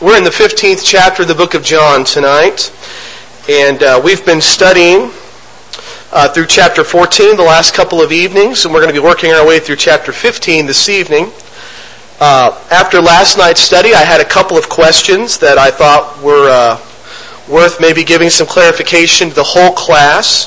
We're in the 15th chapter of the book of John tonight, and we've been studying through chapter 14 the last couple of evenings, and we're going to be working our way through chapter 15 this evening. After last night's study, I had a couple of questions that I thought were worth maybe giving some clarification to the whole class.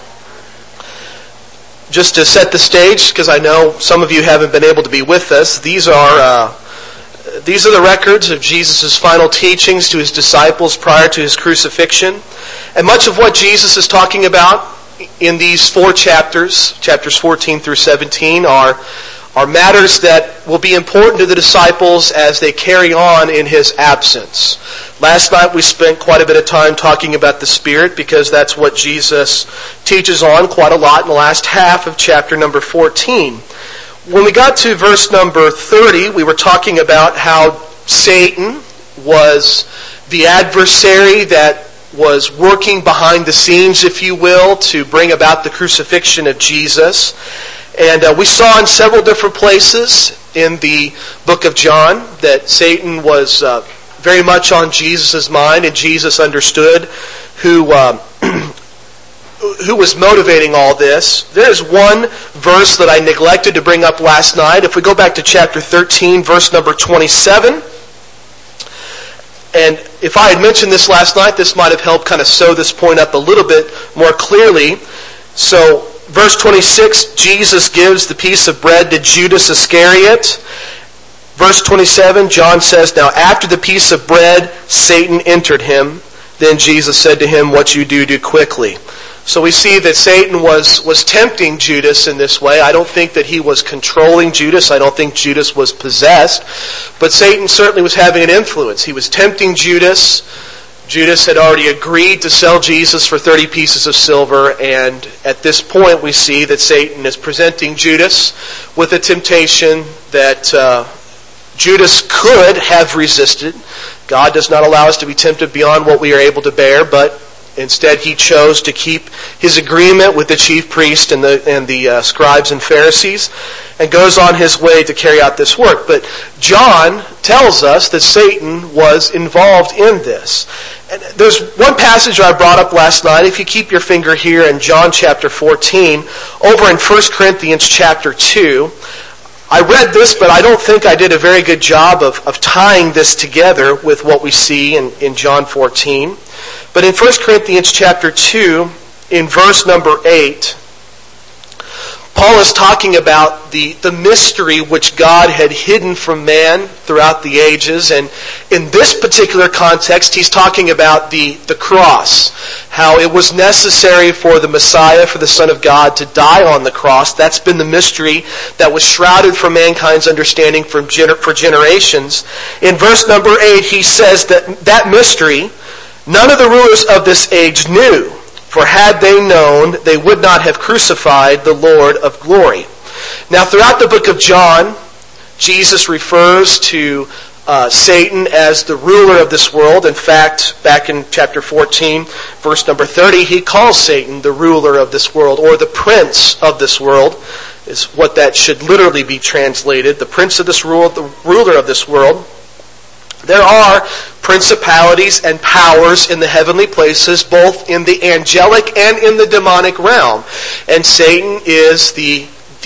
Just to set the stage, because I know some of you haven't been able to be with us, these are the records of Jesus' final teachings to his disciples prior to his crucifixion. And much of what Jesus is talking about in these four chapters 14 through 17, are matters that will be important to the disciples as they carry on in his absence. Last night we spent quite a bit of time talking about the Spirit, because that's what Jesus teaches on quite a lot in the last half of chapter number 14. When we got to verse number 30, we were talking about how Satan was the adversary that was working behind the scenes, if you will, to bring about the crucifixion of Jesus. And we saw in several different places in the book of John that Satan was very much on Jesus' mind, and Jesus understood who was motivating all this. There's one verse that I neglected to bring up last night. If we go back to chapter 13, verse number 27, and if I had mentioned this last night, this might have helped kind of sew this point up a little bit more clearly. So, verse 26, Jesus gives the piece of bread to Judas Iscariot. Verse 27, John says, "Now after the piece of bread, Satan entered him. Then Jesus said to him, 'What you do quickly.'" So we see that Satan was tempting Judas in this way. I don't think that he was controlling Judas. I don't think Judas was possessed. But Satan certainly was having an influence. He was tempting Judas. Judas had already agreed to sell Jesus for 30 pieces of silver. And at this point we see that Satan is presenting Judas with a temptation that Judas could have resisted. God does not allow us to be tempted beyond what we are able to bear, but instead, he chose to keep his agreement with the chief priest and the scribes and Pharisees, and goes on his way to carry out this work. But John tells us that Satan was involved in this. And there's one passage I brought up last night. If you keep your finger here in John chapter 14, over in 1 Corinthians chapter 2, I read this, but I don't think I did a very good job of tying this together with what we see in John 14. But in 1 Corinthians chapter 2, in verse number 8, Paul is talking about the mystery which God had hidden from man throughout the ages. And in this particular context, he's talking about the cross. How it was necessary for the Messiah, for the Son of God, to die on the cross. That's been the mystery that was shrouded from mankind's understanding for generations. In verse number 8, he says that mystery none of the rulers of this age knew, for had they known, they would not have crucified the Lord of glory. Now, throughout the book of John, Jesus refers to Satan as the ruler of this world. In fact, back in chapter 14, verse number 30, he calls Satan the ruler of this world, or the prince of this world, is what that should literally be translated. The prince of this world, the ruler of this world. There are principalities and powers in the heavenly places, both in the angelic and in the demonic realm. And Satan is the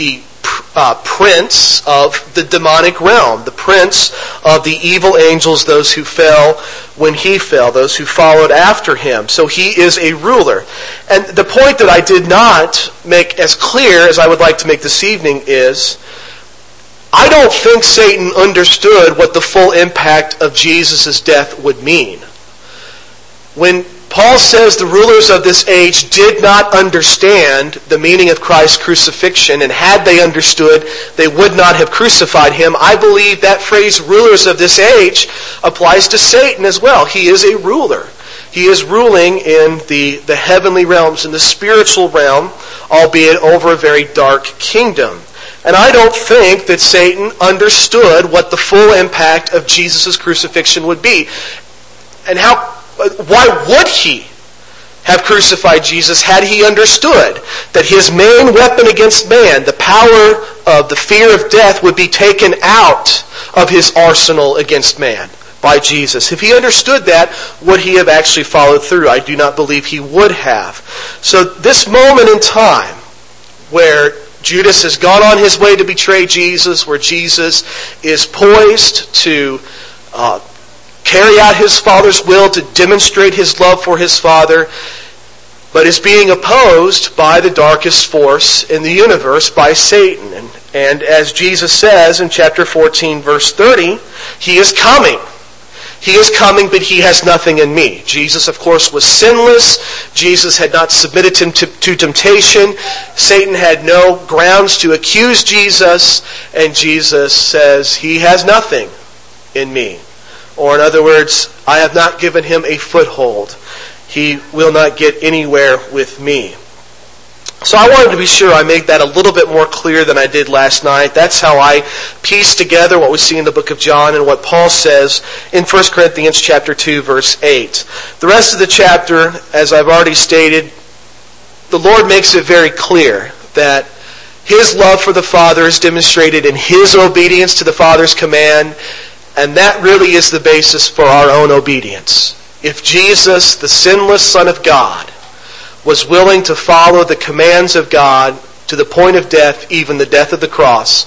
prince of the demonic realm, the prince of the evil angels, those who fell when he fell, those who followed after him. So he is a ruler. And the point that I did not make as clear as I would like to make this evening is, I don't think Satan understood what the full impact of Jesus' death would mean. When Paul says the rulers of this age did not understand the meaning of Christ's crucifixion, and had they understood, they would not have crucified him, I believe that phrase, rulers of this age, applies to Satan as well. He is a ruler. He is ruling in the heavenly realms, in the spiritual realm, albeit over a very dark kingdom. And I don't think that Satan understood what the full impact of Jesus' crucifixion would be. And why would he have crucified Jesus had he understood that his main weapon against man, the power of the fear of death, would be taken out of his arsenal against man by Jesus. If he understood that, would he have actually followed through? I do not believe he would have. So this moment in time where Judas has gone on his way to betray Jesus, where Jesus is poised to carry out his Father's will, to demonstrate his love for his Father, but is being opposed by the darkest force in the universe, by Satan. And as Jesus says in chapter 14, verse 30, he is coming. He is coming, but he has nothing in me. Jesus, of course, was sinless. Jesus had not submitted him to temptation. Satan had no grounds to accuse Jesus. And Jesus says, he has nothing in me. Or in other words, I have not given him a foothold. He will not get anywhere with me. So I wanted to be sure I made that a little bit more clear than I did last night. That's how I piece together what we see in the book of John and what Paul says in 1 Corinthians chapter 2, verse 8. The rest of the chapter, as I've already stated, the Lord makes it very clear that his love for the Father is demonstrated in his obedience to the Father's command, and that really is the basis for our own obedience. If Jesus, the sinless Son of God, was willing to follow the commands of God to the point of death, even the death of the cross,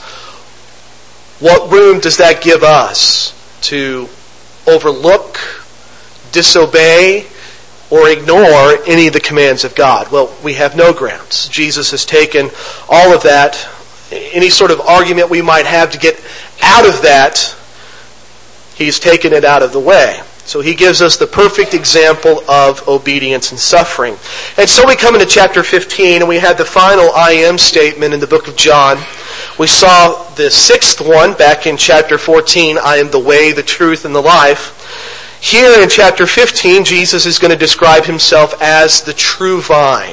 what room does that give us to overlook, disobey, or ignore any of the commands of God? Well, we have no grounds. Jesus has taken all of that. Any sort of argument we might have to get out of that, he's taken it out of the way. So he gives us the perfect example of obedience and suffering. And so we come into chapter 15, and we had the final I am statement in the book of John. We saw the sixth one back in chapter 14, I am the way, the truth, and the life. Here in chapter 15, Jesus is going to describe himself as the true vine.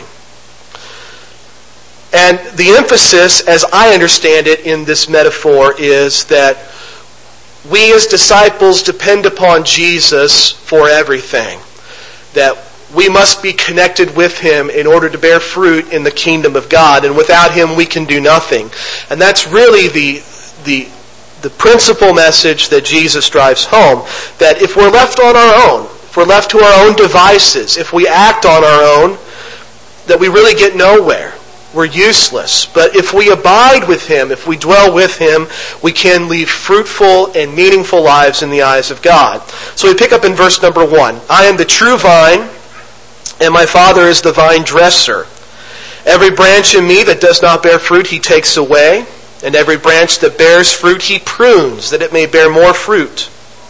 And the emphasis, as I understand it in this metaphor, is that we as disciples depend upon Jesus for everything. That we must be connected with him in order to bear fruit in the kingdom of God. And without him we can do nothing. And that's really the principal message that Jesus drives home. That if we're left on our own, if we're left to our own devices, if we act on our own, that we really get nowhere. We're useless. But if we abide with him, if we dwell with him, we can lead fruitful and meaningful lives in the eyes of God. So we pick up in verse number 1. I am the true vine, and my Father is the vine dresser. Every branch in me that does not bear fruit, he takes away. And every branch that bears fruit, he prunes, that it may bear more fruit.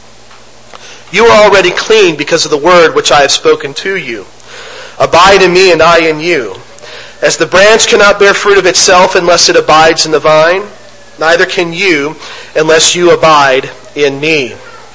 You are already clean because of the word which I have spoken to you. Abide in me, and I in you. As the branch cannot bear fruit of itself unless it abides in the vine, neither can you unless you abide in me.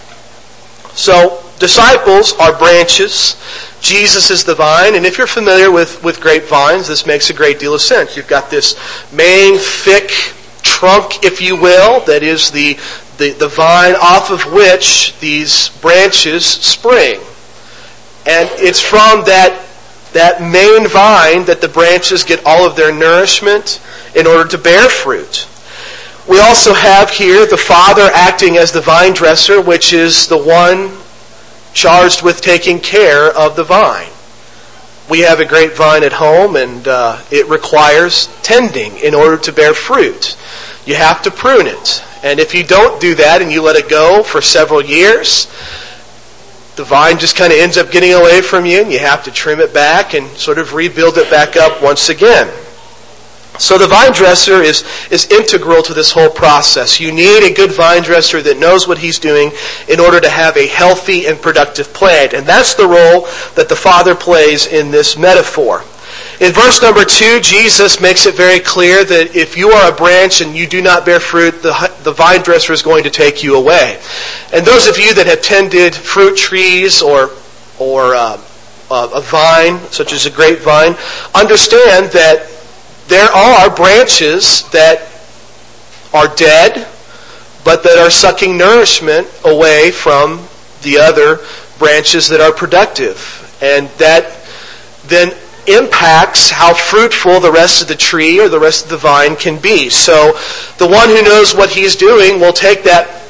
So, disciples are branches. Jesus is the vine. And if you're familiar with grapevines, this makes a great deal of sense. You've got this main, thick trunk, if you will, that is the vine off of which these branches spring. And it's from that main vine that the branches get all of their nourishment in order to bear fruit. We also have here the Father acting as the vine dresser, which is the one charged with taking care of the vine. We have a grapevine at home, and it requires tending in order to bear fruit. You have to prune it. And if you don't do that and you let it go for several years, the vine just kind of ends up getting away from you, and you have to trim it back and sort of rebuild it back up once again. So the vine dresser is integral to this whole process. You need a good vine dresser that knows what he's doing in order to have a healthy and productive plant. And that's the role that the Father plays in this metaphor. In verse number 2, Jesus makes it very clear that if you are a branch and you do not bear fruit, the vine dresser is going to take you away. And those of you that have tended fruit trees or a vine, such as a grapevine, understand that there are branches that are dead, but that are sucking nourishment away from the other branches that are productive. And that then impacts how fruitful the rest of the tree or the rest of the vine can be. So the one who knows what he's doing will take that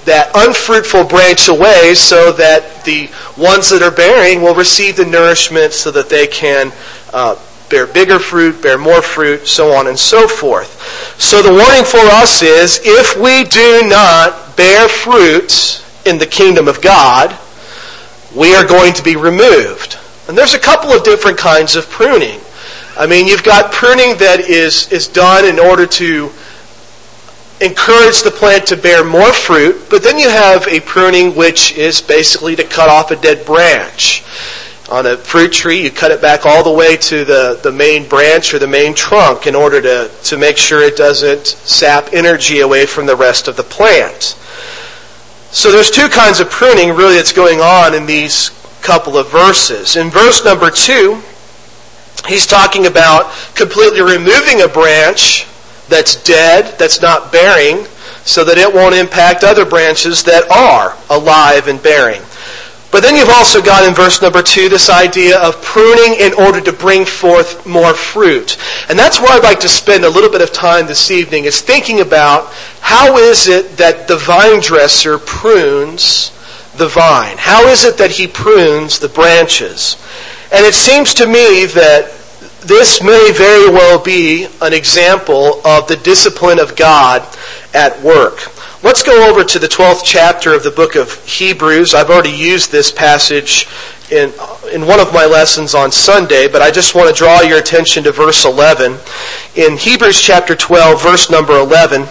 that unfruitful branch away so that the ones that are bearing will receive the nourishment so that they can bear bigger fruit, bear more fruit, so on and so forth. So the warning for us is, if we do not bear fruit in the kingdom of God, we are going to be removed. And there's a couple of different kinds of pruning. I mean, you've got pruning that is done in order to encourage the plant to bear more fruit, but then you have a pruning which is basically to cut off a dead branch. On a fruit tree, you cut it back all the way to the main branch or the main trunk in order to make sure it doesn't sap energy away from the rest of the plant. So there's two kinds of pruning really that's going on in these couple of verses. In verse number 2, he's talking about completely removing a branch that's dead, that's not bearing, so that it won't impact other branches that are alive and bearing. But then you've also got in verse number 2 this idea of pruning in order to bring forth more fruit. And that's where I'd like to spend a little bit of time this evening, is thinking about how is it that the vine dresser prunes the vine? How is it that he prunes the branches? And it seems to me that this may very well be an example of the discipline of God at work. Let's go over to the 12th chapter of the book of Hebrews. I've already used this passage in one of my lessons on Sunday, but I just want to draw your attention to verse 11. In Hebrews chapter 12, verse number 11,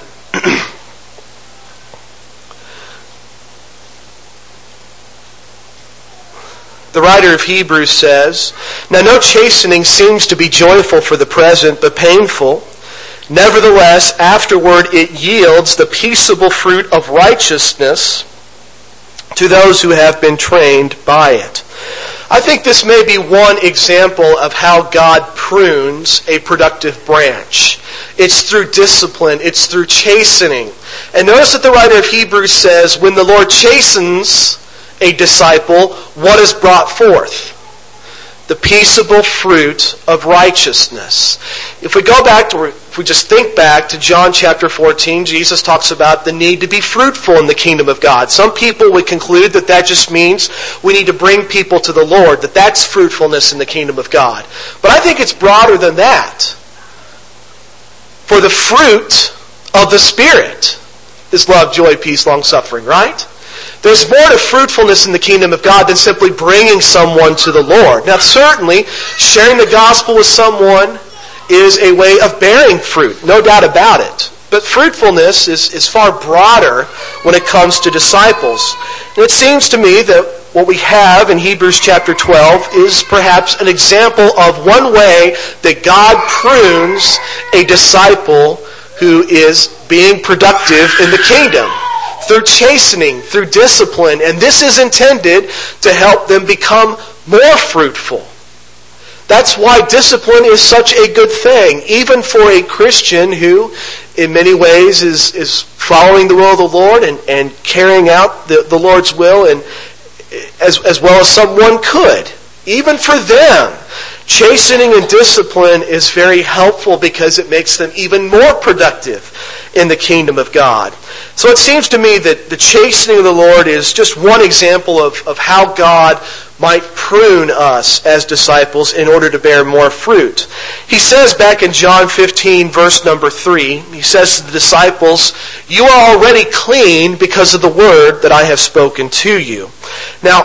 the writer of Hebrews says, "Now no chastening seems to be joyful for the present, but painful. Nevertheless, afterward it yields the peaceable fruit of righteousness to those who have been trained by it." I think this may be one example of how God prunes a productive branch. It's through discipline. It's through chastening. And notice that the writer of Hebrews says, when the Lord chastens a disciple, what is brought forth? The peaceable fruit of righteousness. If we just think back to John chapter 14, Jesus talks about the need to be fruitful in the kingdom of God. Some people would conclude that that just means we need to bring people to the Lord, that that's fruitfulness in the kingdom of God. But I think it's broader than that. For the fruit of the Spirit is love, joy, peace, long-suffering, right? There's more to fruitfulness in the kingdom of God than simply bringing someone to the Lord. Now, certainly, sharing the gospel with someone is a way of bearing fruit, no doubt about it. But fruitfulness is far broader when it comes to disciples. And it seems to me that what we have in Hebrews chapter 12 is perhaps an example of one way that God prunes a disciple who is being productive in the kingdom. Through chastening, through discipline, and this is intended to help them become more fruitful. That's why discipline is such a good thing, even for a Christian who, in many ways, is following the will of the Lord and carrying out the Lord's will, and as well as someone could. Even for them, chastening and discipline is very helpful because it makes them even more productive in the kingdom of God. So it seems to me that the chastening of the Lord is just one example of how God might prune us as disciples in order to bear more fruit. He says back in John 15, verse number 3, he says to the disciples, "You are already clean because of the word that I have spoken to you." Now,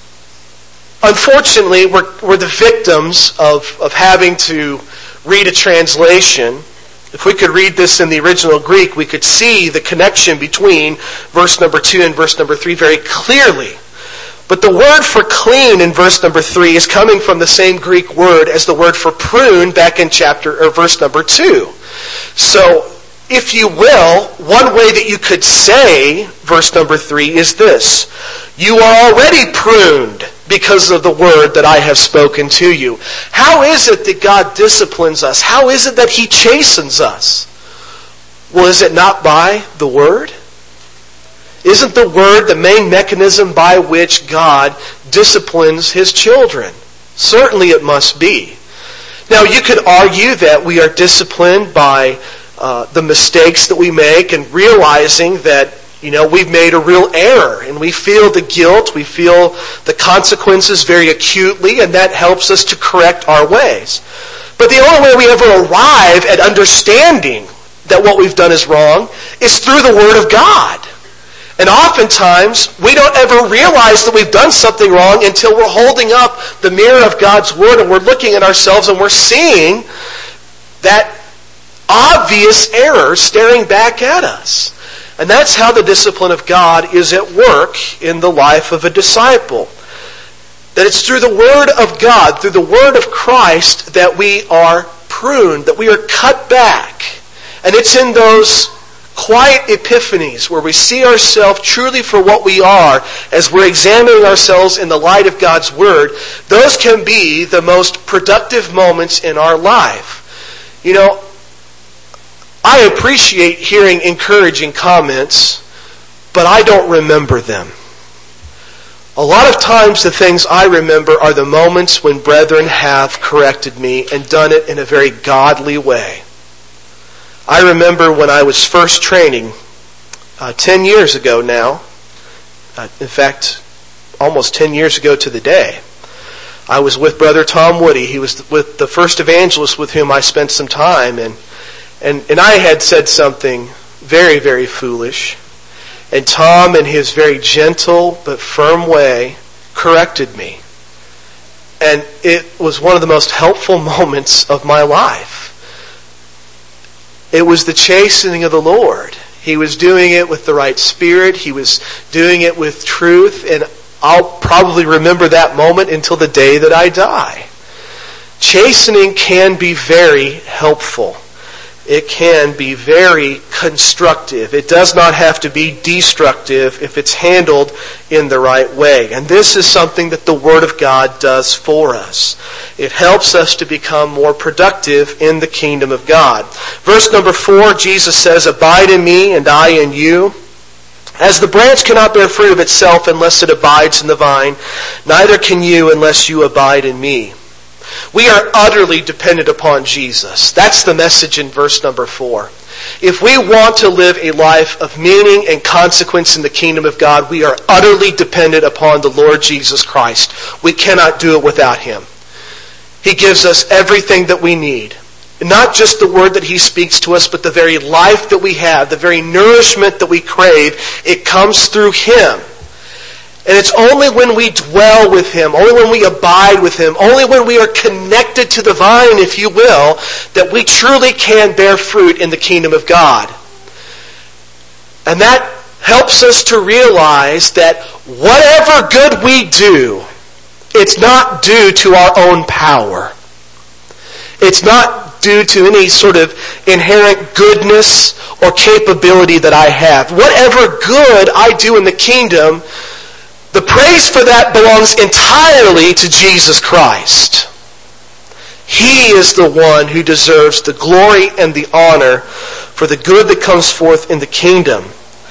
unfortunately, we're the victims of having to read a translation. If we could read this in the original Greek, we could see the connection between verse number 2 and verse number 3 very clearly. But the word for clean in verse number 3 is coming from the same Greek word as the word for prune back in verse number 2. So, if you will, one way that you could say verse number 3 is this: "You are already pruned because of the word that I have spoken to you." How is it that God disciplines us? How is it that He chastens us? Well, is it not by the word? Isn't the word the main mechanism by which God disciplines His children? Certainly it must be. Now, you could argue that we are disciplined by the mistakes that we make and realizing that We've made a real error, and we feel the guilt, we feel the consequences very acutely, and that helps us to correct our ways. But the only way we ever arrive at understanding that what we've done is wrong is through the Word of God. And oftentimes, we don't ever realize that we've done something wrong until we're holding up the mirror of God's Word and we're looking at ourselves and we're seeing that obvious error staring back at us. And that's how the discipline of God is at work in the life of a disciple. That it's through the Word of God, through the Word of Christ, that we are pruned, that we are cut back. And it's in those quiet epiphanies where we see ourselves truly for what we are as we're examining ourselves in the light of God's Word. Those can be the most productive moments in our life. I appreciate hearing encouraging comments, but I don't remember them. A lot of times the things I remember are the moments when brethren have corrected me and done it in a very godly way. I remember when I was first training 10 years ago now, in fact, almost 10 years ago to the day. I was with Brother Tom Woody. He was with the first evangelist with whom I spent some time, and I had said something very, very foolish. And Tom, in his very gentle but firm way, corrected me. And it was one of the most helpful moments of my life. It was the chastening of the Lord. He was doing it with the right spirit. He was doing it with truth. And I'll probably remember that moment until the day that I die. Chastening can be very helpful. It can be very constructive. It does not have to be destructive if it's handled in the right way. And this is something that the Word of God does for us. It helps us to become more productive in the kingdom of God. Verse number 4, Jesus says, "Abide in me and I in you. As the branch cannot bear fruit of itself unless it abides in the vine, neither can you unless you abide in me." We are utterly dependent upon Jesus. That's the message in verse number 4. If we want to live a life of meaning and consequence in the kingdom of God, we are utterly dependent upon the Lord Jesus Christ. We cannot do it without Him. He gives us everything that we need. Not just the word that He speaks to us, but the very life that we have, the very nourishment that we crave, it comes through Him. And it's only when we dwell with Him, only when we abide with Him, only when we are connected to the vine, if you will, that we truly can bear fruit in the kingdom of God. And that helps us to realize that whatever good we do, it's not due to our own power. It's not due to any sort of inherent goodness or capability that I have. Whatever good I do in the kingdom, the praise for that belongs entirely to Jesus Christ. He is the one who deserves the glory and the honor for the good that comes forth in the kingdom.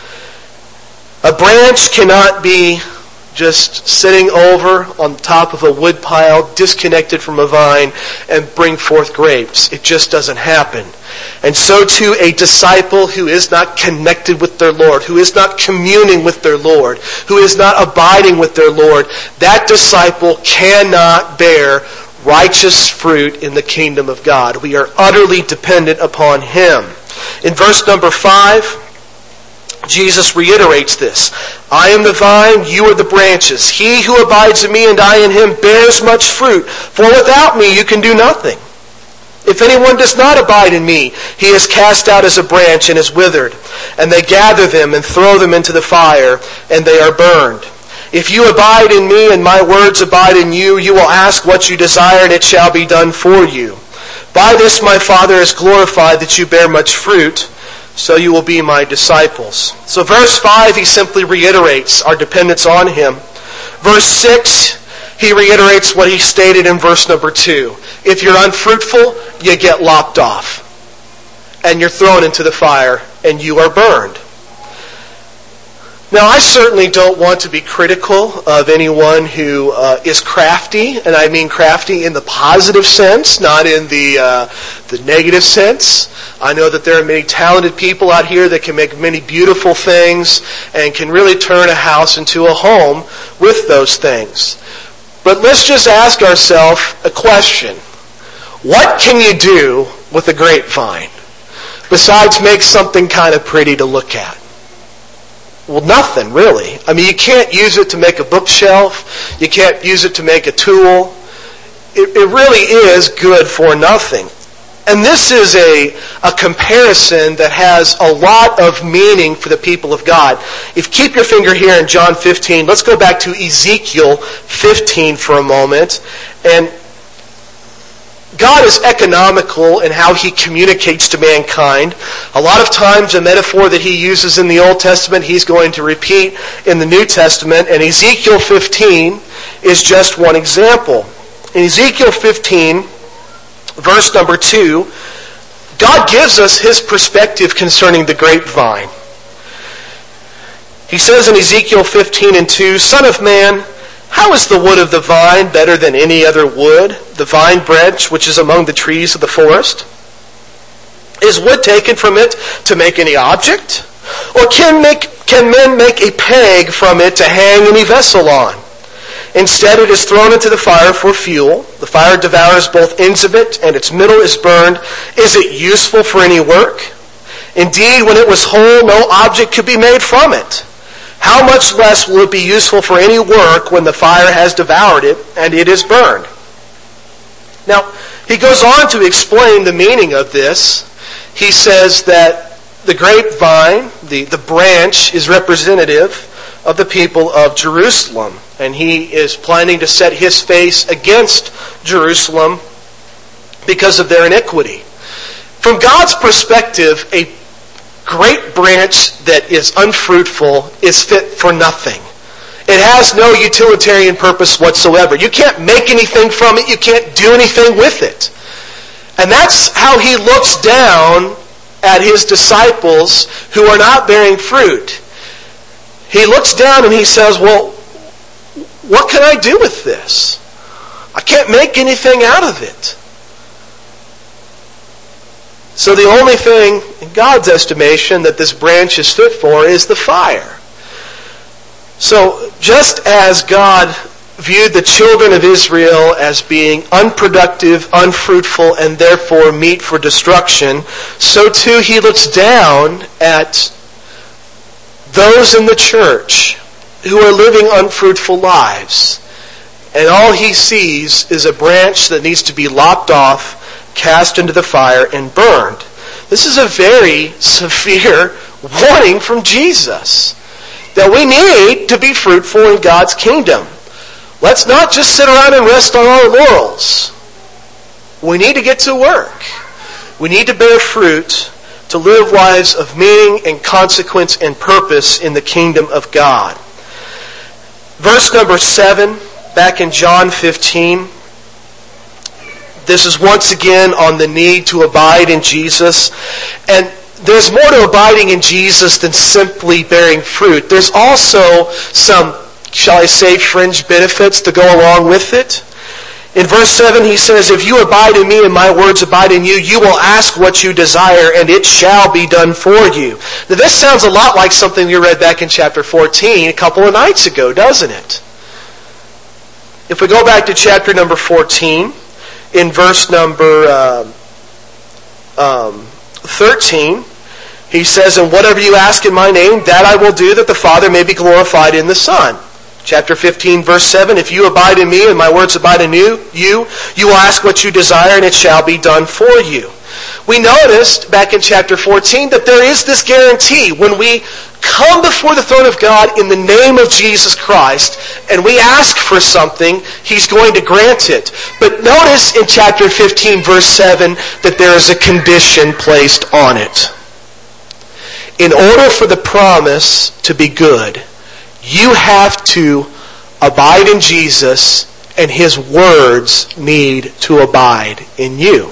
A branch cannot be just sitting over on top of a wood pile, disconnected from a vine, and bring forth grapes. It just doesn't happen. And so too a disciple who is not connected with their Lord, who is not communing with their Lord, who is not abiding with their Lord, that disciple cannot bear righteous fruit in the kingdom of God. We are utterly dependent upon Him. In verse number 5, Jesus reiterates this. "I am the vine, you are the branches. He who abides in me and I in him bears much fruit, for without me you can do nothing. If anyone does not abide in me, he is cast out as a branch and is withered, and they gather them and throw them into the fire, and they are burned. If you abide in me and my words abide in you, you will ask what you desire, and it shall be done for you. By this my Father is glorified, that you bear much fruit, so you will be my disciples." So verse 5, he simply reiterates our dependence on Him. Verse 6, he reiterates what he stated in verse number 2. If you're unfruitful, you get lopped off. And you're thrown into the fire, and you are burned. Now, I certainly don't want to be critical of anyone who is crafty, and I mean crafty in the positive sense, not in the negative sense. I know that there are many talented people out here that can make many beautiful things and can really turn a house into a home with those things. But let's just ask ourselves a question. What can you do with a grapevine besides make something kind of pretty to look at? Well, nothing, really. I mean, you can't use it to make a bookshelf. You can't use it to make a tool. It really is good for nothing. And this is a comparison that has a lot of meaning for the people of God. If you keep your finger here in John 15, let's go back to Ezekiel 15 for a moment. And God is economical in how he communicates to mankind. A lot of times a metaphor that he uses in the Old Testament, he's going to repeat in the New Testament. And Ezekiel 15 is just one example. In Ezekiel 15, verse number 2, God gives us his perspective concerning the grapevine. He says in Ezekiel 15 and 2, "Son of man, how is the wood of the vine better than any other wood? The vine branch which is among the trees of the forest? Is wood taken from it to make any object? Or can men make a peg from it to hang any vessel on? Instead it is thrown into the fire for fuel. The fire devours both ends of it, and its middle is burned. Is it useful for any work? Indeed, when it was whole, no object could be made from it. How much less will it be useful for any work when the fire has devoured it and it is burned?" Now, he goes on to explain the meaning of this. He says that the grapevine, the branch, is representative of the people of Jerusalem. And he is planning to set his face against Jerusalem because of their iniquity. From God's perspective, a great branch that is unfruitful is fit for nothing. It has no utilitarian purpose whatsoever. You can't make anything from it. You can't do anything with it. And that's how he looks down at his disciples who are not bearing fruit. He looks down and he says, well, what can I do with this? I can't make anything out of it. So the only thing, in God's estimation, that this branch is fit for is the fire. So just as God viewed the children of Israel as being unproductive, unfruitful, and therefore meet for destruction, so too he looks down at those in the church who are living unfruitful lives. And all he sees is a branch that needs to be lopped off, cast into the fire, and burned. This is a very severe warning from Jesus, that we need to be fruitful in God's kingdom. Let's not just sit around and rest on our laurels. We need to get to work. We need to bear fruit to live lives of meaning and consequence and purpose in the kingdom of God. Verse number 7, back in John 15. This is once again on the need to abide in Jesus. And there's more to abiding in Jesus than simply bearing fruit. There's also some, shall I say, fringe benefits to go along with it. In verse 7 he says, "If you abide in me and my words abide in you, you will ask what you desire and it shall be done for you." Now this sounds a lot like something we read back in chapter 14 a couple of nights ago, doesn't it? If we go back to chapter number 14, in verse number 13, he says, "And whatever you ask in my name, that I will do, that the Father may be glorified in the Son." Chapter 15, verse 7, "If you abide in me and my words abide in you will ask what you desire and it shall be done for you." We noticed back in chapter 14 that there is this guarantee. When we come before the throne of God in the name of Jesus Christ and we ask for something, he's going to grant it. But notice in chapter 15, verse 7, that there is a condition placed on it. In order for the promise to be good, you have to abide in Jesus, and his words need to abide in you.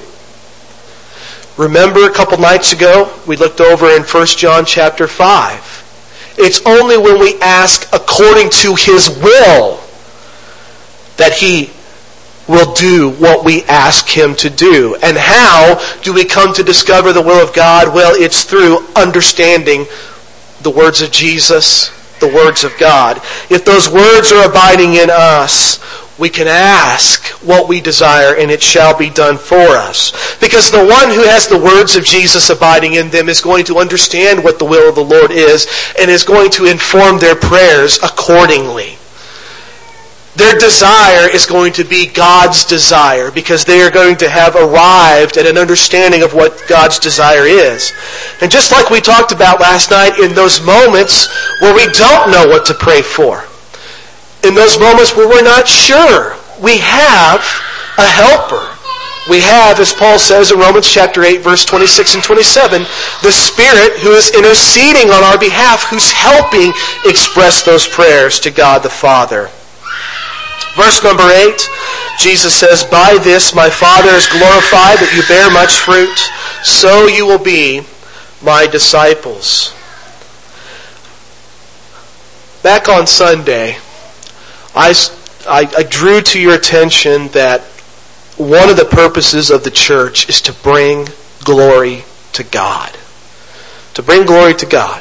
Remember a couple nights ago, we looked over in 1 John chapter 5. It's only when we ask according to His will that He will do what we ask Him to do. And how do we come to discover the will of God? Well, it's through understanding the words of Jesus, the words of God. If those words are abiding in us, we can ask what we desire and it shall be done for us. Because the one who has the words of Jesus abiding in them is going to understand what the will of the Lord is and is going to inform their prayers accordingly. Their desire is going to be God's desire because they are going to have arrived at an understanding of what God's desire is. And just like we talked about last night, in those moments where we don't know what to pray for, in those moments where we're not sure, we have a helper. We have, as Paul says in Romans chapter 8, verse 26 and 27, the Spirit who is interceding on our behalf, who's helping express those prayers to God the Father. Verse number 8, Jesus says, "By this my Father is glorified, that you bear much fruit, so you will be my disciples." Back on Sunday, I drew to your attention that one of the purposes of the church is to bring glory to God. To bring glory to God.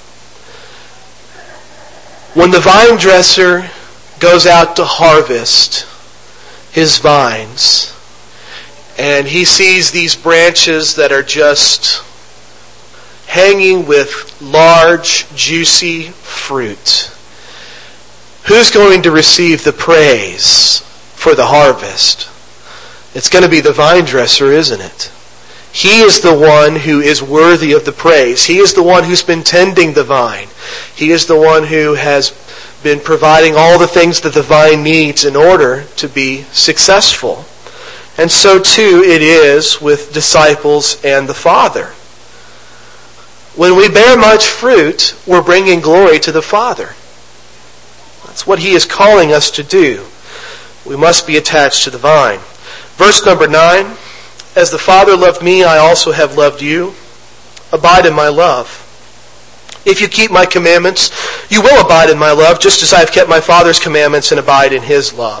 When the vine dresser goes out to harvest his vines, and he sees these branches that are just hanging with large, juicy fruit, who's going to receive the praise for the harvest? It's going to be the vine dresser, isn't it? He is the one who is worthy of the praise. He is the one who's been tending the vine. He is the one who has been providing all the things that the vine needs in order to be successful. And so too it is with disciples and the Father. When we bear much fruit, we're bringing glory to the Father. That's what He is calling us to do. We must be attached to the vine. Verse number 9, "As the Father loved me, I also have loved you. Abide in my love. If you keep my commandments, you will abide in my love, just as I have kept my Father's commandments and abide in His love."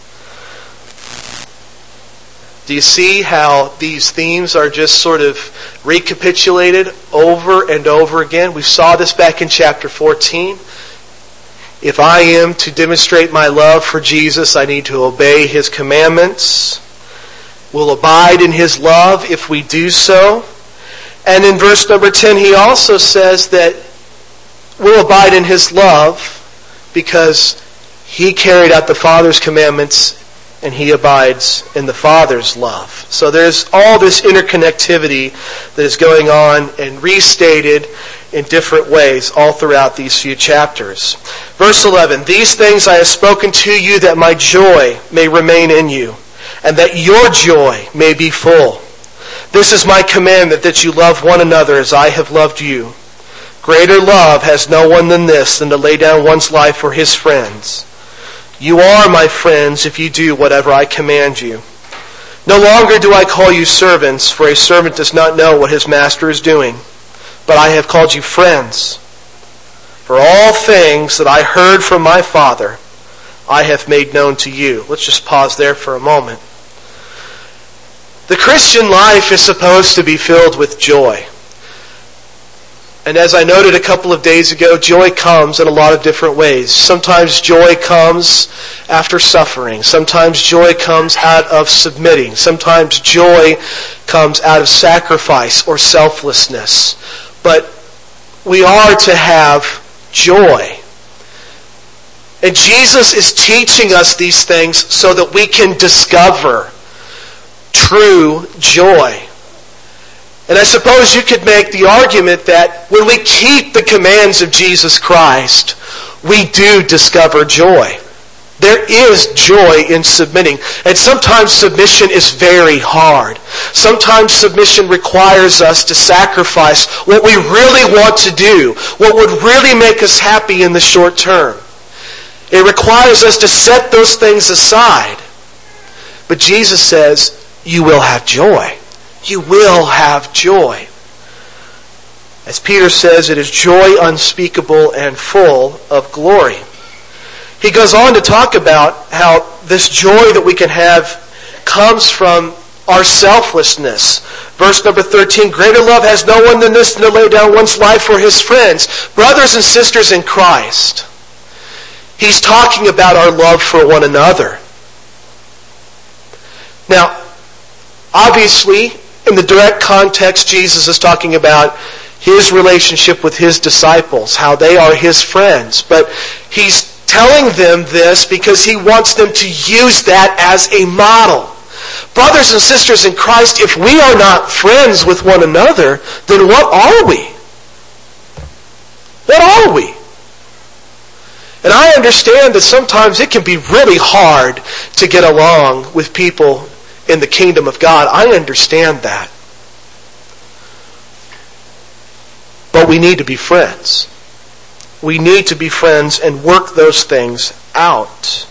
Do you see how these themes are just sort of recapitulated over and over again? We saw this back in chapter 14. If I am to demonstrate my love for Jesus, I need to obey His commandments. We'll abide in His love if we do so. And in verse number 10, he also says that we'll abide in His love because He carried out the Father's commandments and He abides in the Father's love. So there's all this interconnectivity that is going on and restated in different ways all throughout these few chapters. Verse 11, "These things I have spoken to you that my joy may remain in you, and that your joy may be full. This is my commandment, that you love one another as I have loved you. Greater love has no one than this, than to lay down one's life for his friends. You are my friends if you do whatever I command you. No longer do I call you servants, for a servant does not know what his master is doing. But I have called you friends. For all things that I heard from my Father, I have made known to you." Let's just pause there for a moment. The Christian life is supposed to be filled with joy. And as I noted a couple of days ago, joy comes in a lot of different ways. Sometimes joy comes after suffering. Sometimes joy comes out of submitting. Sometimes joy comes out of sacrifice or selflessness. But we are to have joy. And Jesus is teaching us these things so that we can discover true joy. And I suppose you could make the argument that when we keep the commands of Jesus Christ, we do discover joy. There is joy in submitting. And sometimes submission is very hard. Sometimes submission requires us to sacrifice what we really want to do, what would really make us happy in the short term. It requires us to set those things aside. But Jesus says, you will have joy. You will have joy. As Peter says, it is joy unspeakable and full of glory. He goes on to talk about how this joy that we can have comes from our selflessness. Verse number 13, greater love has no one than this, than to lay down one's life for his friends. Brothers and sisters in Christ, he's talking about our love for one another. Now, obviously, in the direct context, Jesus is talking about his relationship with his disciples, how they are his friends. But he's telling them this because he wants them to use that as a model. Brothers and sisters in Christ, if we are not friends with one another, then what are we? What are we? And I understand that sometimes it can be really hard to get along with people in the kingdom of God. I understand that. But we need to be friends. We need to be friends and work those things out.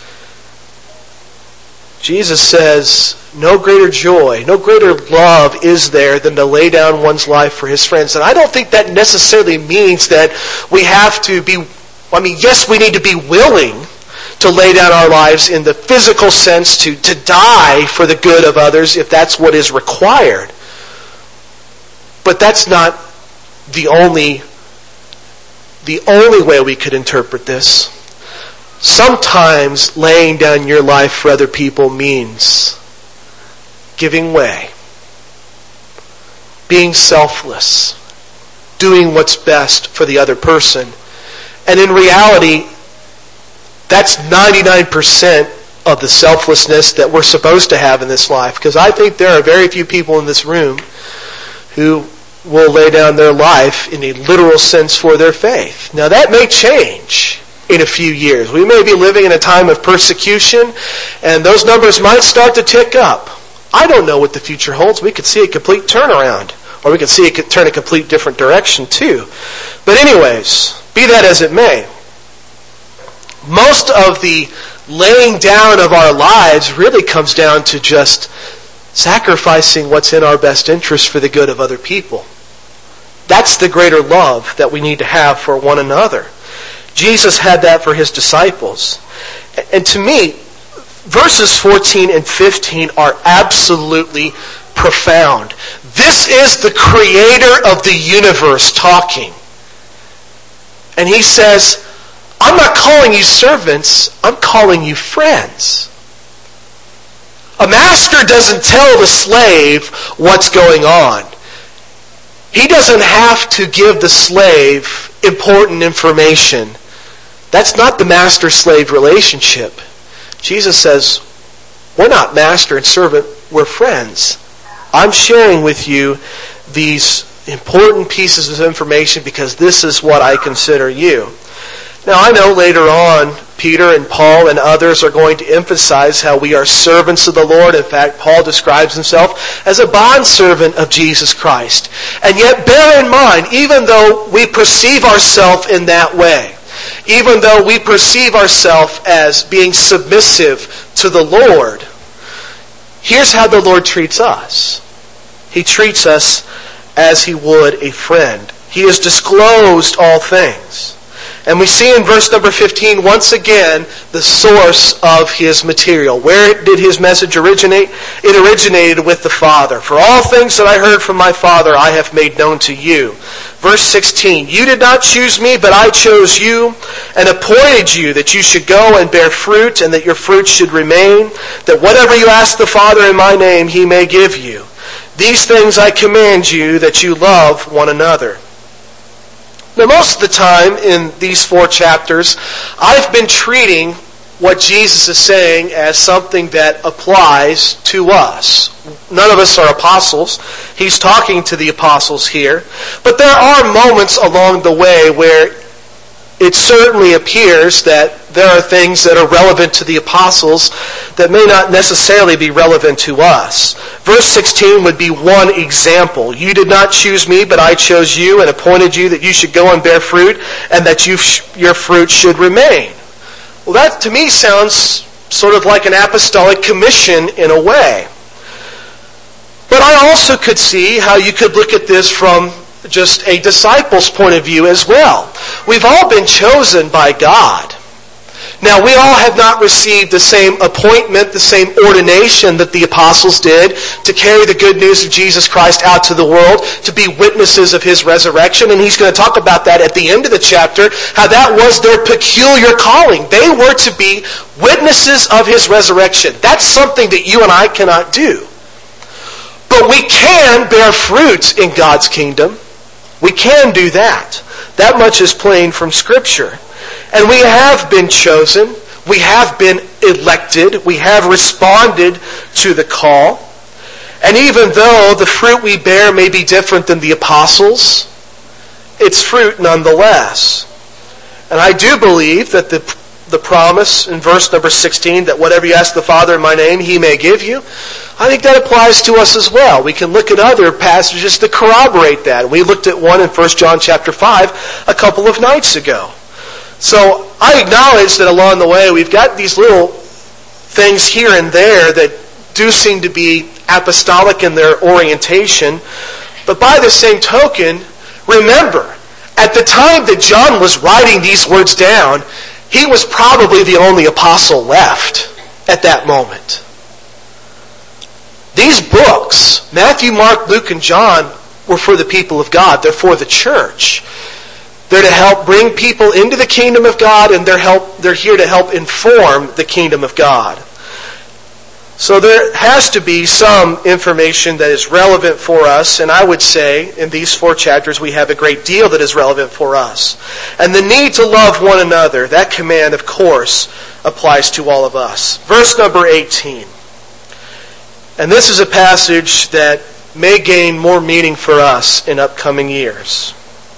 Jesus says, no greater joy, no greater love is there than to lay down one's life for his friends. And I don't think that necessarily means that we have to be, yes, we need to be willing to lay down our lives in the physical sense, to die for the good of others if that's what is required. But that's not the only way we could interpret this. Sometimes laying down your life for other people means giving way, being selfless, doing what's best for the other person. And in reality, that's 99% of the selflessness that we're supposed to have in this life. Because I think there are very few people in this room who will lay down their life in a literal sense for their faith. Now that may change in a few years. We may be living in a time of persecution, and those numbers might start to tick up. I don't know what the future holds. We could see a complete turnaround, or we could see it could turn a complete different direction too. But anyways, be that as it may, most of the laying down of our lives really comes down to just sacrificing what's in our best interest for the good of other people. That's the greater love that we need to have for one another. Jesus had that for his disciples. And to me, verses 14 and 15 are absolutely profound. This is the creator of the universe talking. And he says, I'm not calling you servants, I'm calling you friends. A master doesn't tell the slave what's going on. He doesn't have to give the slave important information. That's not the master-slave relationship. Jesus says, we're not master and servant, we're friends. I'm sharing with you these important pieces of information because this is what I consider you. Now I know later on, Peter and Paul and others are going to emphasize how we are servants of the Lord. In fact, Paul describes himself as a bondservant of Jesus Christ. And yet bear in mind, even though we perceive ourselves in that way, even though we perceive ourselves as being submissive to the Lord, here's how the Lord treats us. He treats us as he would a friend. He has disclosed all things. And we see in verse number 15, once again, the source of his material. Where did his message originate? It originated with the Father. For all things that I heard from my Father, I have made known to you. Verse 16, you did not choose me, but I chose you and appointed you that you should go and bear fruit and that your fruit should remain, that whatever you ask the Father in my name, he may give you. These things I command you, that you love one another. Now, most of the time in these 4 chapters, I've been treating what Jesus is saying as something that applies to us. None of us are apostles. He's talking to the apostles here. But there are moments along the way where it certainly appears that there are things that are relevant to the apostles that may not necessarily be relevant to us. Verse 16 would be one example. You did not choose me, but I chose you and appointed you that you should go and bear fruit and that your fruit should remain. Well, that to me sounds sort of like an apostolic commission in a way. But I also could see how you could look at this from just a disciple's point of view as well. We've all been chosen by God. Now, we all have not received the same appointment, the same ordination that the apostles did to carry the good news of Jesus Christ out to the world, to be witnesses of His resurrection. And he's going to talk about that at the end of the chapter, how that was their peculiar calling. They were to be witnesses of His resurrection. That's something that you and I cannot do. But we can bear fruit in God's kingdom. We can do that. That much is plain from Scripture. And we have been chosen. We have been elected. We have responded to the call. And even though the fruit we bear may be different than the apostles, it's fruit nonetheless. And I do believe that the promise in verse number 16, that whatever you ask the Father in my name, He may give you, I think that applies to us as well. We can look at other passages to corroborate that. We looked at one in 1 John chapter 5 a couple of nights ago. So I acknowledge that along the way we've got these little things here and there that do seem to be apostolic in their orientation. But by the same token, remember, at the time that John was writing these words down, he was probably the only apostle left at that moment. These books, Matthew, Mark, Luke, and John, were for the people of God. They're for the church. They're to help bring people into the kingdom of God, and they're here to help inform the kingdom of God. So there has to be some information that is relevant for us, and I would say in these 4 chapters we have a great deal that is relevant for us. And the need to love one another, that command, of course, applies to all of us. Verse number 18. And this is a passage that may gain more meaning for us in upcoming years.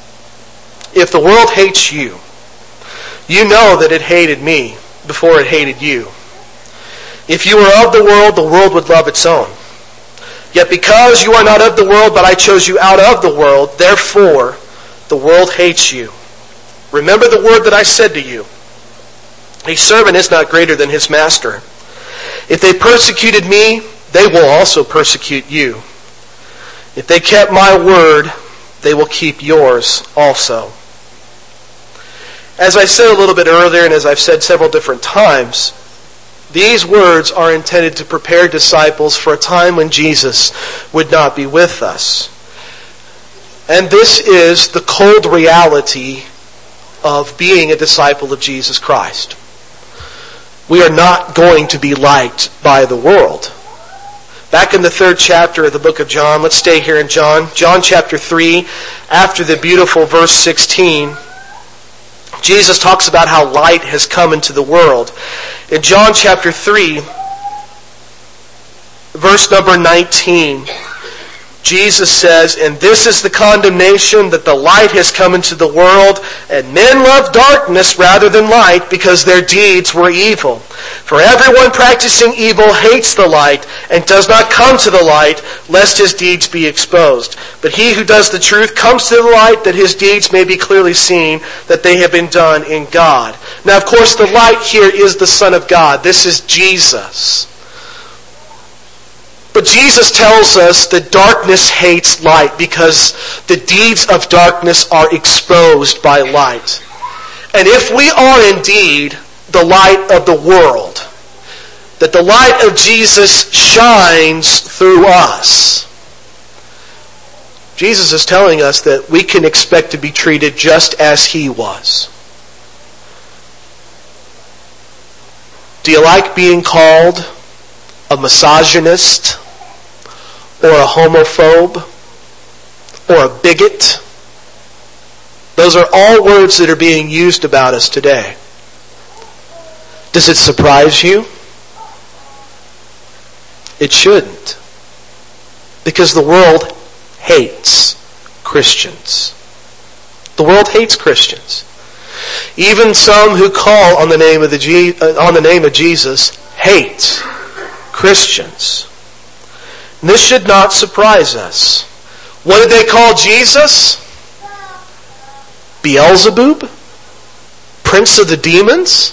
If the world hates you, you know that it hated me before it hated you. If you were of the world would love its own. Yet because you are not of the world, but I chose you out of the world, therefore the world hates you. Remember the word that I said to you. A servant is not greater than his master. If they persecuted me, they will also persecute you. If they kept my word, they will keep yours also. As I said a little bit earlier, and as I've said several different times, these words are intended to prepare disciples for a time when Jesus would not be with us. And this is the cold reality of being a disciple of Jesus Christ. We are not going to be liked by the world. Back in the 3rd chapter of the book of John, let's stay here in John chapter 3, after the beautiful verse 16, Jesus talks about how light has come into the world. In John chapter 3, verse number 19, Jesus says, "And this is the condemnation, that the light has come into the world, and men love darkness rather than light, because their deeds were evil. For everyone practicing evil hates the light, and does not come to the light, lest his deeds be exposed. But he who does the truth comes to the light, that his deeds may be clearly seen, that they have been done in God." Now, of course, the light here is the Son of God. This is Jesus. But Jesus tells us that darkness hates light because the deeds of darkness are exposed by light. And if we are indeed the light of the world, that the light of Jesus shines through us, Jesus is telling us that we can expect to be treated just as He was. Do you like being called a misogynist, or a homophobe, or a bigot? Those are all words that are being used about us today. Does it surprise you? It shouldn't. Because the world hates Christians. The world hates Christians. Even some who call on the name of Jesus hate Christians. And this should not surprise us. What did they call Jesus? Beelzebub? Prince of the demons?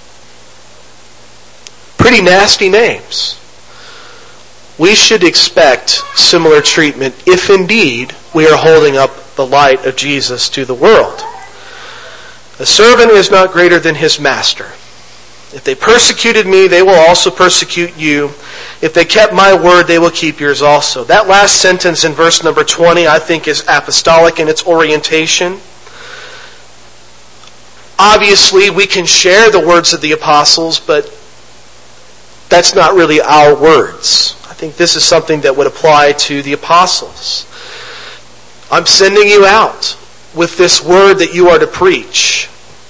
Pretty nasty names. We should expect similar treatment if indeed we are holding up the light of Jesus to the world. A servant is not greater than his master. If they persecuted me, they will also persecute you. If they kept my word, they will keep yours also. That last sentence in verse number 20, I think, is apostolic in its orientation. Obviously, we can share the words of the apostles, but that's not really our words. I think this is something that would apply to the apostles. I'm sending you out with this word that you are to preach.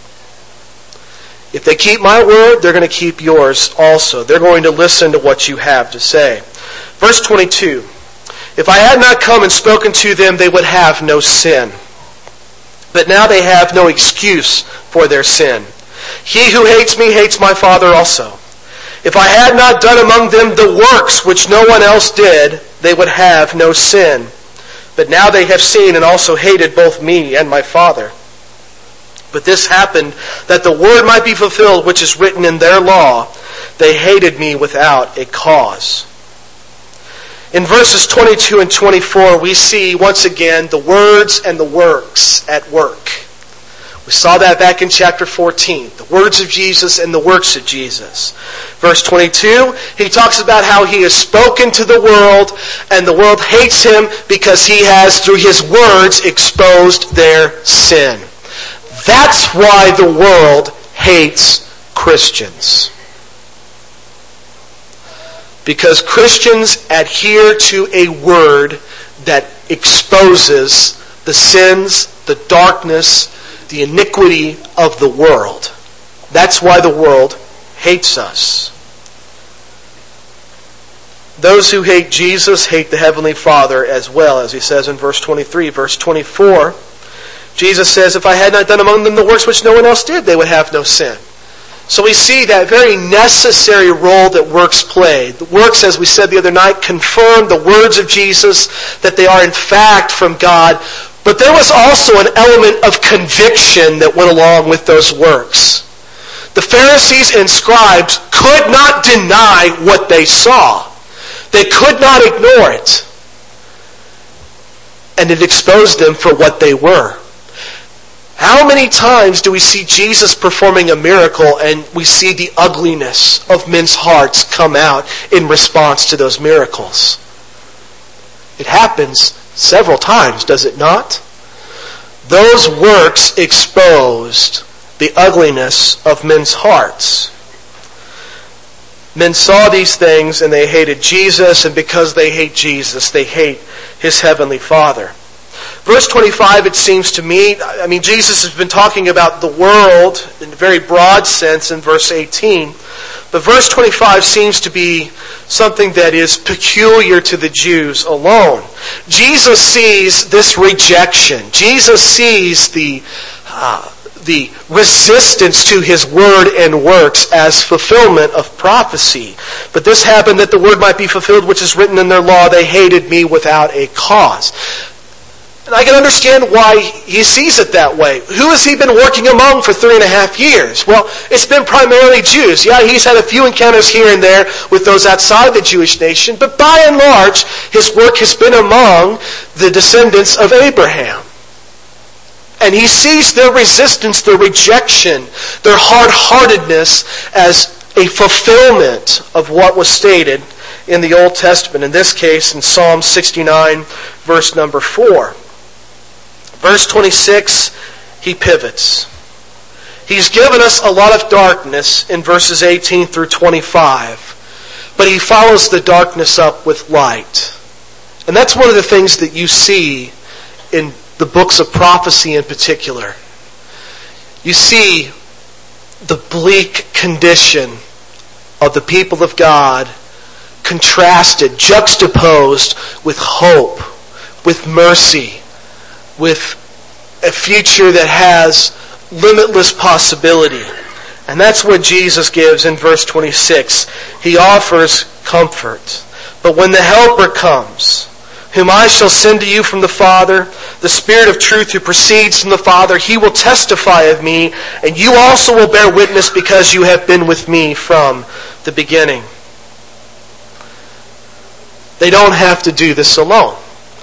If they keep my word, they're going to keep yours also. They're going to listen to what you have to say. Verse 22. If I had not come and spoken to them, they would have no sin. But now they have no excuse for their sin. He who hates me hates my Father also. If I had not done among them the works which no one else did, they would have no sin. But now they have seen and also hated both me and my Father. But this happened that the word might be fulfilled which is written in their law. They hated me without a cause. In verses 22 and 24, we see once again the words and the works at work. We saw that back in chapter 14. The words of Jesus and the works of Jesus. Verse 22, he talks about how he has spoken to the world and the world hates him because he has, through his words, exposed their sin. That's why the world hates Christians. Because Christians adhere to a word that exposes the sins, the darkness, the iniquity of the world. That's why the world hates us. Those who hate Jesus hate the Heavenly Father as well, as he says in verse 23. Verse 24, Jesus says, if I had not done among them the works which no one else did, they would have no sin. So we see that very necessary role that works play. The works, as we said the other night, confirm the words of Jesus, that they are in fact from God. But there was also an element of conviction that went along with those works. The Pharisees and scribes could not deny what they saw. They could not ignore it. And it exposed them for what they were. How many times do we see Jesus performing a miracle and we see the ugliness of men's hearts come out in response to those miracles? It happens several times, does it not? Those works exposed the ugliness of men's hearts. Men saw these things and they hated Jesus, and because they hate Jesus, they hate his heavenly Father. Verse 25, it seems to me, Jesus has been talking about the world in a very broad sense in verse 18. But verse 25 seems to be something that is peculiar to the Jews alone. Jesus sees this rejection. Jesus sees the resistance to his word and works as fulfillment of prophecy. But this happened that the word might be fulfilled which is written in their law. They hated me without a cause. And I can understand why he sees it that way. Who has he been working among for 3.5 years? Well, it's been primarily Jews. Yeah, he's had a few encounters here and there with those outside the Jewish nation, but by and large, his work has been among the descendants of Abraham. And he sees their resistance, their rejection, their hard-heartedness as a fulfillment of what was stated in the Old Testament. In this case, in Psalm 69, verse number 4. Verse 26, he pivots. He's given us a lot of darkness in verses 18 through 25, but he follows the darkness up with light. And that's one of the things that you see in the books of prophecy in particular. You see the bleak condition of the people of God contrasted, juxtaposed with hope, with mercy, with a future that has limitless possibility. And that's what Jesus gives in verse 26. He offers comfort. But when the Helper comes, whom I shall send to you from the Father, the Spirit of truth who proceeds from the Father, he will testify of me, and you also will bear witness because you have been with me from the beginning. They don't have to do this alone.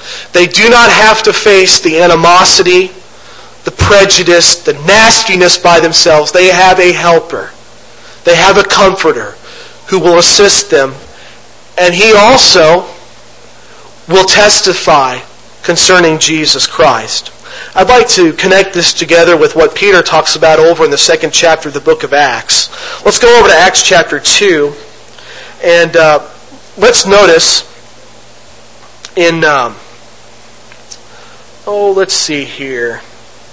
They do not have to face the animosity, the prejudice, the nastiness by themselves. They have a helper. They have a comforter who will assist them. And he also will testify concerning Jesus Christ. I'd like to connect this together with what Peter talks about over in the 2nd chapter of the book of Acts. Let's go over to Acts chapter 2. And let's notice in... let's see here.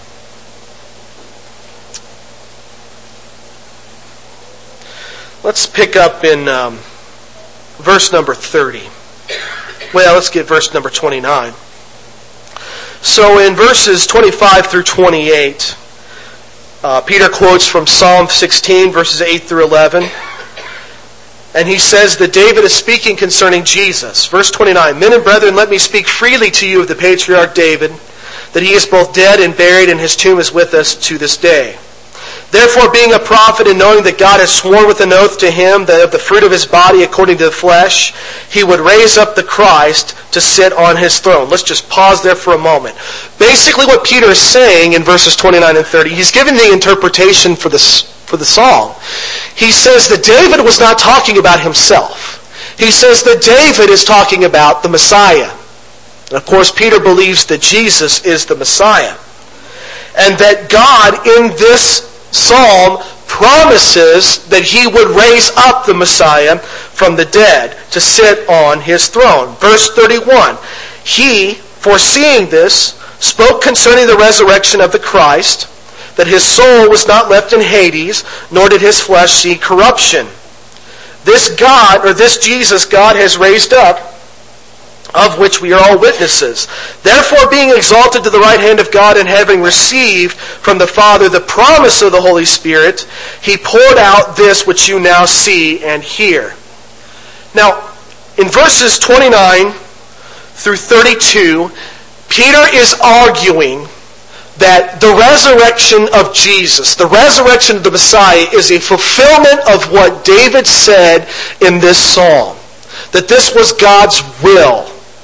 Let's pick up in verse number 30. Well, let's get verse number 29. So in verses 25 through 28, Peter quotes from Psalm 16, verses 8 through 11. And he says that David is speaking concerning Jesus. Verse 29, Men and brethren, let me speak freely to you of the patriarch David, that he is both dead and buried, and his tomb is with us to this day. Therefore, being a prophet, and knowing that God has sworn with an oath to him that of the fruit of his body according to the flesh, he would raise up the Christ to sit on his throne. Let's just pause there for a moment. Basically what Peter is saying in verses 29 and 30, he's giving the interpretation for the psalm. He says that David was not talking about himself. He says that David is talking about the Messiah. And of course, Peter believes that Jesus is the Messiah. And that God in this psalm promises that he would raise up the Messiah from the dead to sit on his throne. Verse 31, he, foreseeing this, spoke concerning the resurrection of the Christ, that his soul was not left in Hades, nor did his flesh see corruption. This God, or this Jesus, God has raised up, of which we are all witnesses. Therefore, being exalted to the right hand of God, and having received from the Father the promise of the Holy Spirit, he poured out this which you now see and hear. Now, in verses 29 through 32, Peter is arguing that the resurrection of Jesus, the resurrection of the Messiah, is a fulfillment of what David said in this psalm. That this was God's will.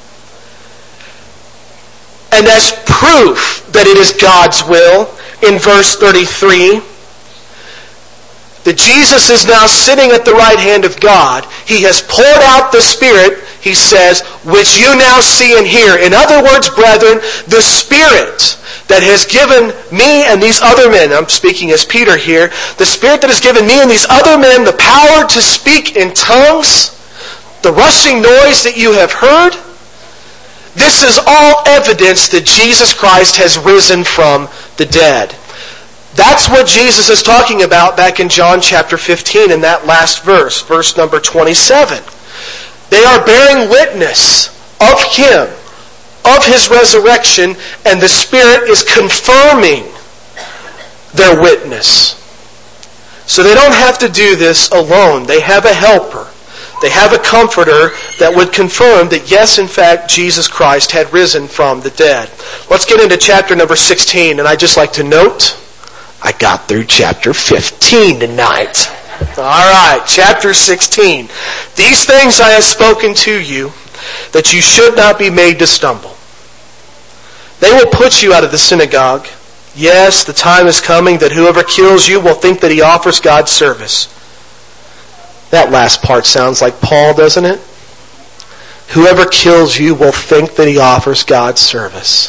And as proof that it is God's will, in verse 33, that Jesus is now sitting at the right hand of God. He has poured out the Spirit, he says, which you now see and hear. In other words, brethren, the Spirit that has given me and these other men, I'm speaking as Peter here, the Spirit that has given me and these other men the power to speak in tongues, the rushing noise that you have heard, this is all evidence that Jesus Christ has risen from the dead. That's what Jesus is talking about back in John chapter 15 in that last verse, verse number 27. They are bearing witness of him, of his resurrection, and the Spirit is confirming their witness. So they don't have to do this alone. They have a helper. They have a comforter that would confirm that yes, in fact, Jesus Christ had risen from the dead. Let's get into chapter number 16, and I'd just like to note, I got through chapter 15 tonight. All right, chapter 16. These things I have spoken to you, that you should not be made to stumble. They will put you out of the synagogue. Yes, the time is coming that whoever kills you will think that he offers God service. That last part sounds like Paul, doesn't it? Whoever kills you will think that he offers God service.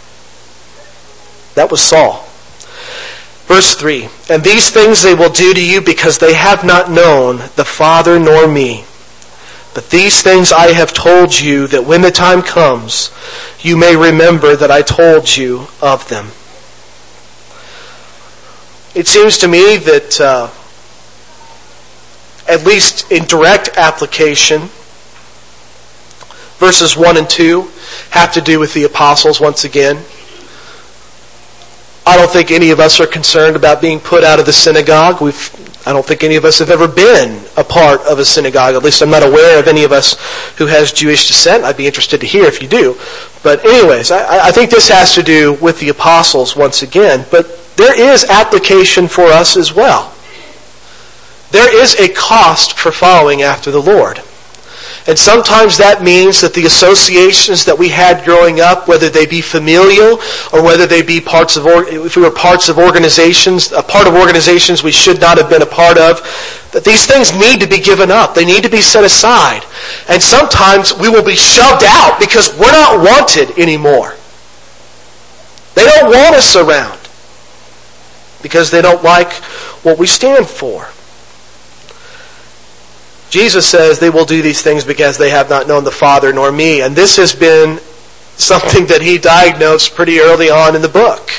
That was Saul. Verse 3, and these things they will do to you because they have not known the Father nor me. But these things I have told you, that when the time comes, you may remember that I told you of them. It seems to me that at least in direct application, verses 1 and 2 have to do with the apostles once again. I don't think any of us are concerned about being put out of the synagogue. I don't think any of us have ever been a part of a synagogue. At least I'm not aware of any of us who has Jewish descent. I'd be interested to hear if you do. But anyways, I think this has to do with the apostles once again. But there is application for us as well. There is a cost for following after the Lord. And sometimes that means that the associations that we had growing up, whether they be familial or whether they be if we were parts of organizations, a part of organizations we should not have been a part of, that these things need to be given up. They need to be set aside. And sometimes we will be shoved out because we're not wanted anymore. They don't want us around because they don't like what we stand for. Jesus says they will do these things because they have not known the Father nor me. And this has been something that he diagnosed pretty early on in the book.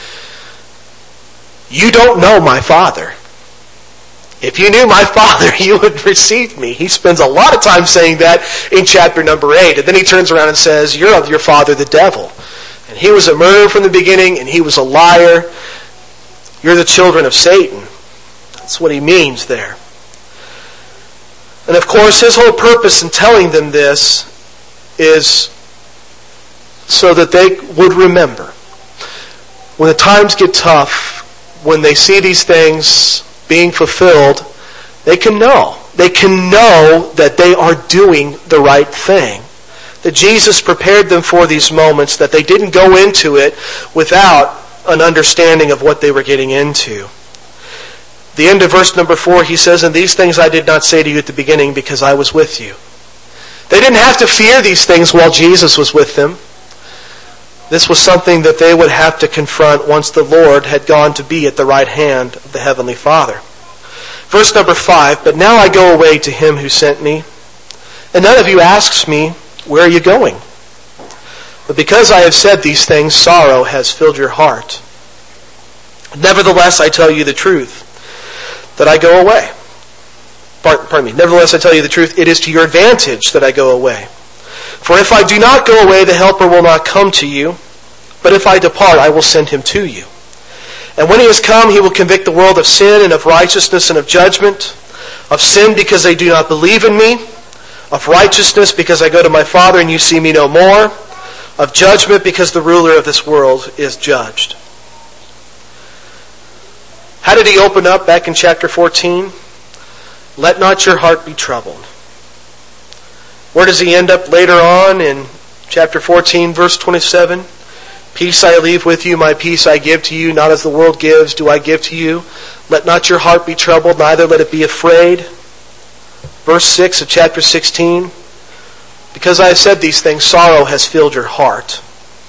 You don't know my Father. If you knew my Father, you would receive me. He spends a lot of time saying that in chapter number 8. And then he turns around and says, you're of your father the devil. And he was a murderer from the beginning, and he was a liar. You're the children of Satan. That's what he means there. And of course, his whole purpose in telling them this is so that they would remember. When the times get tough, when they see these things being fulfilled, they can know. They can know that they are doing the right thing. That Jesus prepared them for these moments, that they didn't go into it without an understanding of what they were getting into. The end of verse number 4, he says, and these things I did not say to you at the beginning because I was with you. They didn't have to fear these things while Jesus was with them. This was something that they would have to confront once the Lord had gone to be at the right hand of the Heavenly Father. Verse number 5, but now I go away to him who sent me, and none of you asks me, where are you going? But because I have said these things, sorrow has filled your heart. Nevertheless, I tell you the truth, that I go away. Pardon me. Nevertheless, I tell you the truth, it is to your advantage that I go away. For if I do not go away, the Helper will not come to you. But if I depart, I will send him to you. And when he has come, he will convict the world of sin and of righteousness and of judgment. Of sin because they do not believe in me. Of righteousness because I go to my Father and you see me no more. Of judgment because the ruler of this world is judged. How did he open up back in chapter 14? Let not your heart be troubled. Where does he end up later on in chapter 14, verse 27? Peace I leave with you, my peace I give to you, not as the world gives do I give to you. Let not your heart be troubled, neither let it be afraid. Verse 6 of chapter 16. Because I have said these things, sorrow has filled your heart.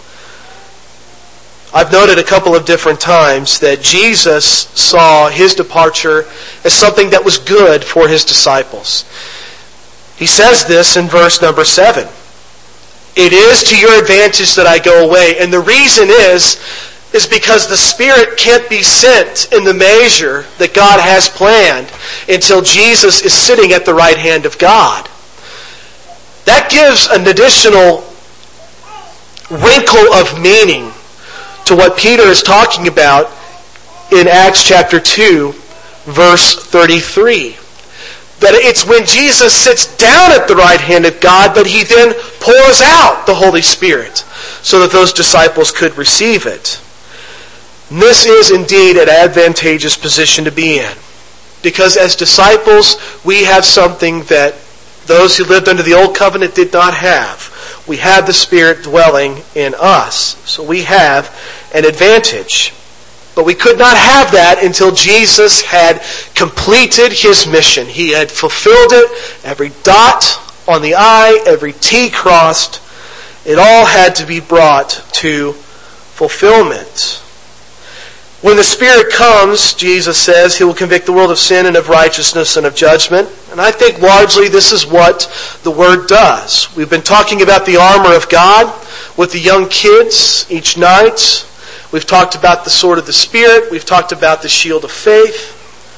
I've noted a couple of different times that Jesus saw his departure as something that was good for his disciples. He says this in verse number 7. It is to your advantage that I go away. And the reason is because the Spirit can't be sent in the measure that God has planned until Jesus is sitting at the right hand of God. That gives an additional wrinkle of meaning to what Peter is talking about in Acts chapter 2, verse 33. That it's when Jesus sits down at the right hand of God that he then pours out the Holy Spirit so that those disciples could receive it. And this is indeed an advantageous position to be in. Because as disciples, we have something that those who lived under the old covenant did not have. We have the Spirit dwelling in us. So we have an advantage. But we could not have that until Jesus had completed his mission. He had fulfilled it. Every dot on the I, every T crossed. It all had to be brought to fulfillment. When the Spirit comes, Jesus says, he will convict the world of sin and of righteousness and of judgment. And I think largely this is what the Word does. We've been talking about the armor of God with the young kids each night. We've talked about the sword of the Spirit. We've talked about the shield of faith.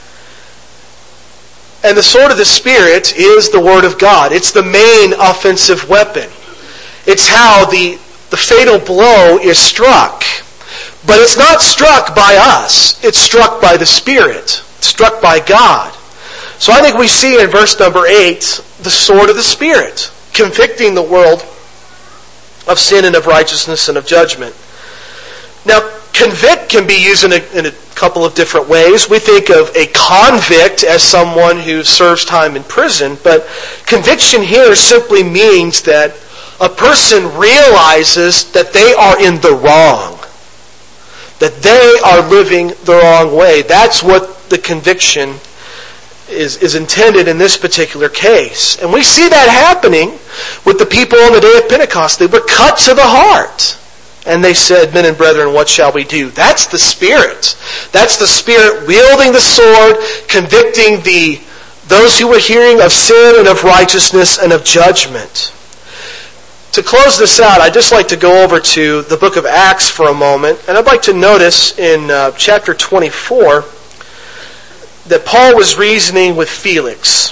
And the sword of the Spirit is the Word of God. It's the main offensive weapon. It's how the fatal blow is struck. But it's not struck by us. It's struck by the Spirit. It's struck by God. So I think we see in verse number 8 the sword of the Spirit, convicting the world of sin and of righteousness and of judgment. Now, Convict can be used in a couple of different ways. We think of a convict as someone who serves time in prison, but conviction here simply means that a person realizes that they are in the wrong, that they are living the wrong way. That's what the conviction is intended in this particular case. And we see that happening with the people on the day of Pentecost. They were cut to the heart. And they said, "Men and brethren, what shall we do?" That's the Spirit. That's the Spirit wielding the sword, convicting those who were hearing of sin and of righteousness and of judgment. To close this out, I'd just like to go over to the book of Acts for a moment. And I'd like to notice in chapter 24 that Paul was reasoning with Felix.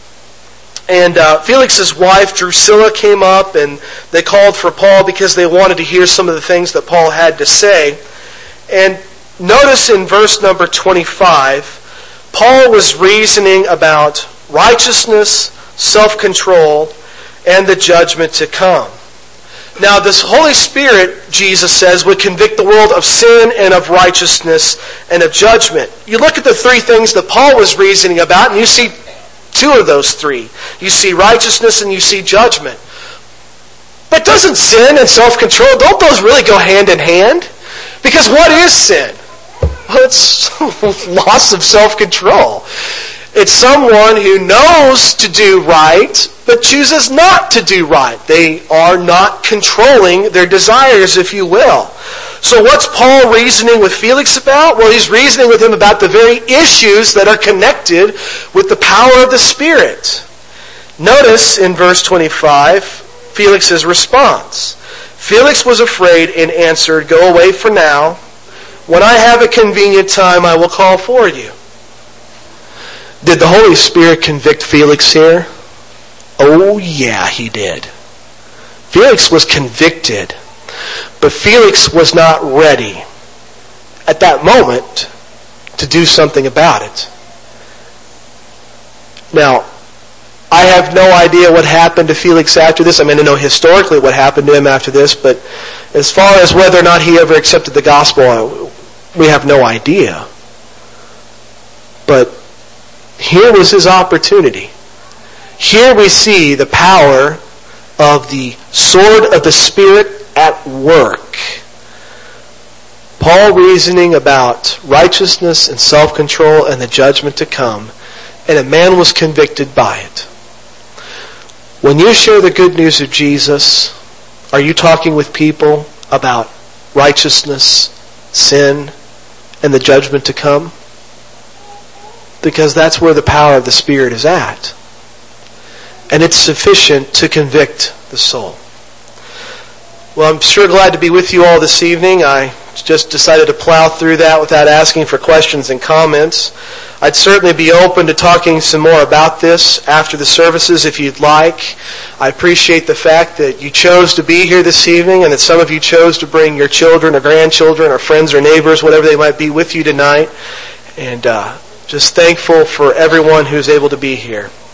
And Felix's wife, Drusilla, came up and they called for Paul because they wanted to hear some of the things that Paul had to say. And notice in verse number 25, Paul was reasoning about righteousness, self-control, and the judgment to come. Now, this Holy Spirit, Jesus says, would convict the world of sin and of righteousness and of judgment. You look at the three things that Paul was reasoning about, and you see two of those three. You see righteousness and you see judgment. But doesn't sin and self-control, don't those really go hand in hand? Because what is sin? Well, it's loss of self-control. It's someone who knows to do right, but chooses not to do right. They are not controlling their desires, if you will. So what's Paul reasoning with Felix about? Well, he's reasoning with him about the very issues that are connected with the power of the Spirit. Notice in verse 25, Felix's response. Felix was afraid and answered, "Go away for now. When I have a convenient time, I will call for you." Did the Holy Spirit convict Felix here? Oh yeah, he did. Felix was convicted. But Felix was not ready at that moment to do something about it. Now, I have no idea what happened to Felix after this. I mean, I know historically what happened to him after this, but as far as whether or not he ever accepted the gospel, we have no idea. But here was his opportunity. Here we see the power of the sword of the Spirit at work. Paul reasoning about righteousness and self-control and the judgment to come, and a man was convicted by it. When you share the good news of Jesus, are you talking with people about righteousness, sin, and the judgment to come? Because that's where the power of the Spirit is at. And it's sufficient to convict the soul. Well, I'm sure glad to be with you all this evening. I just decided to plow through that without asking for questions and comments. I'd certainly be open to talking some more about this after the services if you'd like. I appreciate the fact that you chose to be here this evening and that some of you chose to bring your children or grandchildren or friends or neighbors, whatever they might be, with you tonight. And just thankful for everyone who's able to be here.